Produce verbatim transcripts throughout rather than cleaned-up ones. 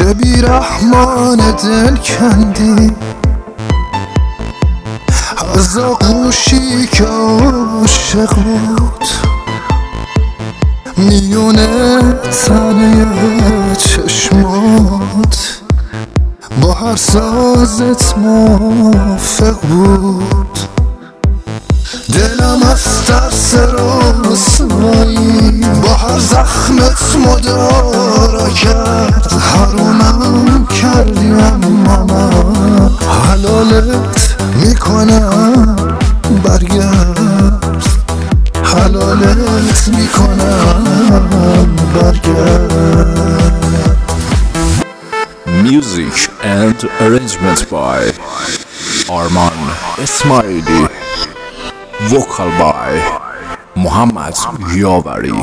چه بیرحمان دل کندی از آغوشی که عاشق بود میونه تنه چشمات با هر سازت موافق بود. دلم از ترس رسوایی با هر زخمت مدارا کرد. حرومم کردی اما من حلالت میکنم برگرد، حلالت میکنم برگرد. Music and arrangement by Arman Ismaili. Vocal by Muhammad Yavari.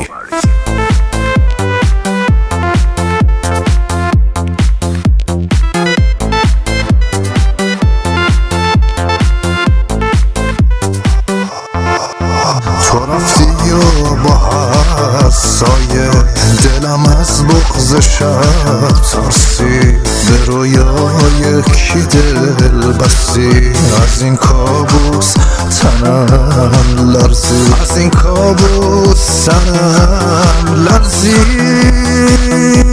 تو رفتی و با هر سایه دلم از بغض شب ترسید. به رویای کی دل بستی، از این کابوس تنم لرزید، از این کابوس تنم لرزید.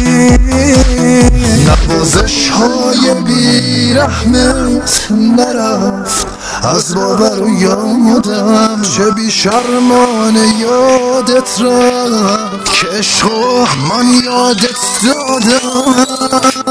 نوازش های بیرحمت نرفت از باور و یادم، چه بی شرمانه یادت رفت که عشق من یادت دادم.